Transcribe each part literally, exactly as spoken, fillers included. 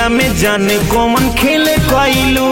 होलिया में जाने कौन खेल कइलू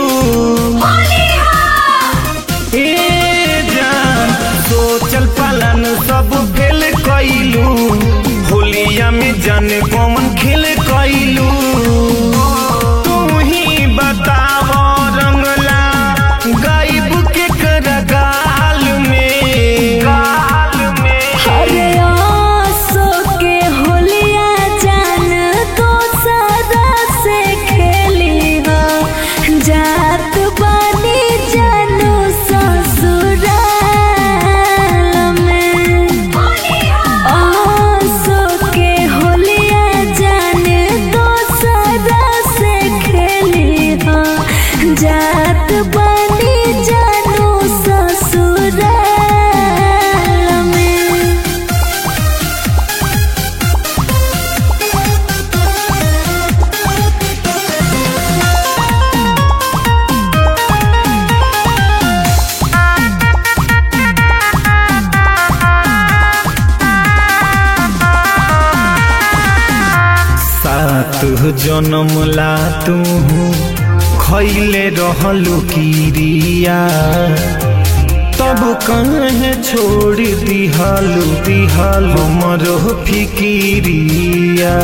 ए जान सोचल पालन सब फेल कइलू होलिया में जाने कौन खेल कइलू तू ही बताव रंगला गायब के कर गाल में गाल में अरे आसो के होलिया जान तो सदा से खेली हो जात बानी जानू ससुराल में आसो के होलिया जान तो सदा से खेली हो जात बानी जानू ससुराल में। सात जन्म ला तू खैले रहलू किरिया तब कहे छोड़ दिहलू दिहलू हमरो फिकिरिया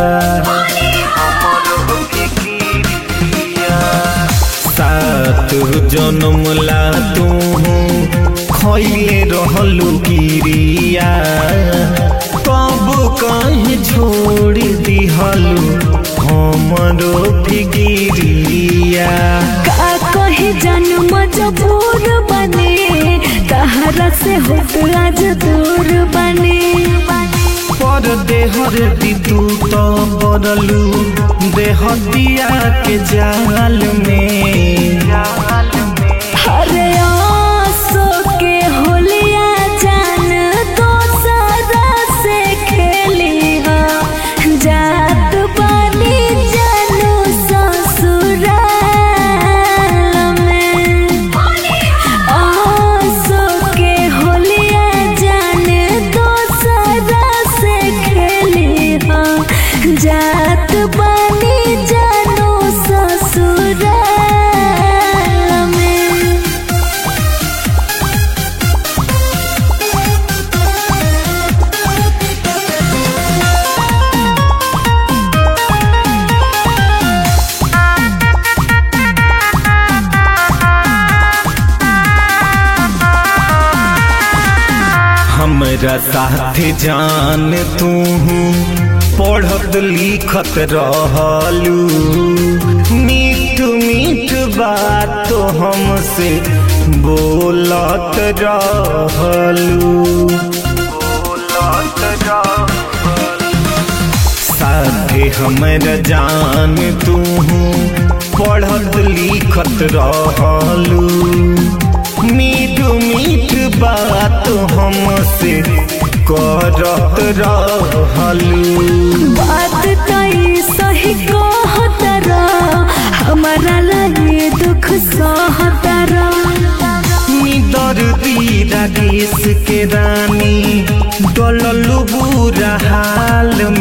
सात जन्म ला तू खैले रहलू किरिया तब कहे छोड़ दिहलू हमरो फिकिरिया का कहे जन्म मजबूर बने तहरा से होत आज दूर बने पर देहर दी तू तो बदलू देहतिया के जाल में अरे आसो के होलिया जान तो सदा से खेली हो जात बानी जानू ससुराल में आसो के होलिया जान तो सदा से खेली हो जात बानी जानू ससुराल में। हमरा साथ जान तू पढ़त लिखत रहलू मीठ मीठ बात तो हमसे बोलत रहलू बोलत रहलू साथे हमरा जान तू पढ़त लिखत रहलू मीठ मीठ बात हमसे करत रहलू बात तई सही कहतरा हमारा लगे दुख सहतरा दर्दी रागेश के रानी डललू बुरा हाल